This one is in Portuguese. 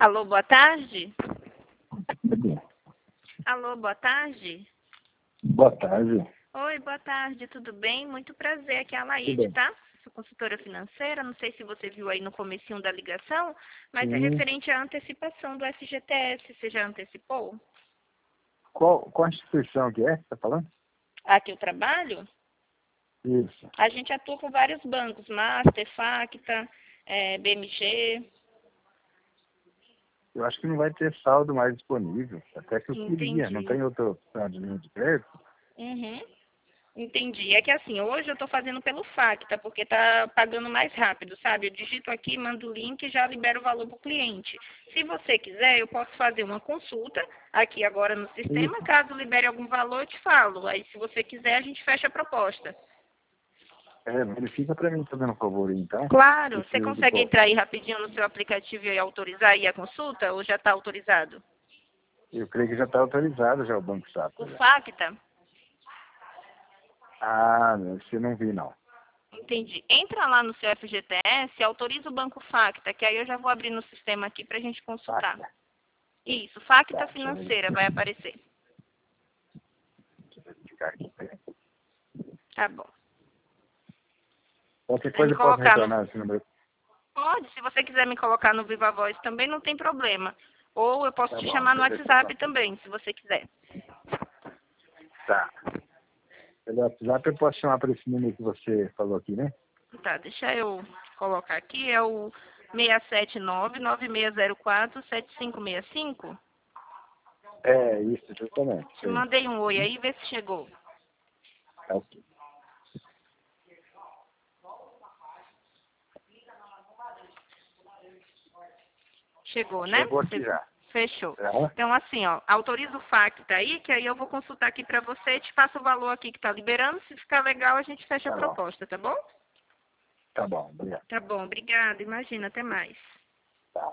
Alô, boa tarde? Alô, boa tarde? Boa tarde. Oi, boa tarde, tudo bem? Muito prazer, aqui é a Tudo Laide, bem. tá? Sou consultora financeira, não sei se você viu aí no comecinho da ligação, mas é Sim. referente à antecipação do FGTS, você já antecipou? Qual instituição que é que você está falando? Aqui o trabalho? Isso. A gente atua com vários bancos, Master, Facta, BMG, Eu acho que não vai ter saldo mais disponível. Até que eu queria. Não entendi. tem outra opção de linha de crédito? Uhum. Entendi. É que assim, hoje eu estou fazendo pelo Facta, porque tá pagando mais rápido, sabe? Eu digito aqui, mando o link e já libero o valor para o cliente. Se você quiser, eu posso fazer uma consulta aqui agora no sistema. Isso. Caso libere algum valor, eu te falo. Aí, se você quiser, a gente fecha a proposta. Verifica para mim, fazendo um favor aí, então. Claro. Você Preciso de consegue qual? entrar aí rapidinho no seu aplicativo e autorizar aí a consulta? Ou já está autorizado? Eu creio que já está autorizado já o Banco O Safra. Já. Facta? Ah, você não vi, não. Entendi. Entra lá no seu FGTS, autoriza o Banco Facta, que aí eu já vou abrir no sistema aqui para a gente consultar. Facta. Isso, Facta Tá, deixa eu Financeira vai aparecer. verificar aqui. Tá bom. Qualquer Quiser me coisa eu posso colocar no... retornar esse número. Pode, se você quiser me colocar no Viva Voz também, não tem problema. Ou eu posso Tá te bom, chamar no deixa eu ver se eu WhatsApp consigo. também, se você quiser. Tá. Pelo WhatsApp eu posso chamar para esse número que você falou aqui, né? Tá, deixa eu colocar aqui, é o 679-9604-7565. É, isso, justamente. Te Sim. mandei um oi aí, vê se chegou. Tá ok. Chegou, né? Chegou aqui já. Fechou. Aham. Então, assim, ó, autoriza o Facta aí, que aí eu vou consultar aqui pra você e te passo o valor aqui que tá liberando. Se ficar legal, a gente fecha a Tá bom. proposta, tá bom? Tá bom, obrigado. Tá bom, obrigada. Imagina, até mais.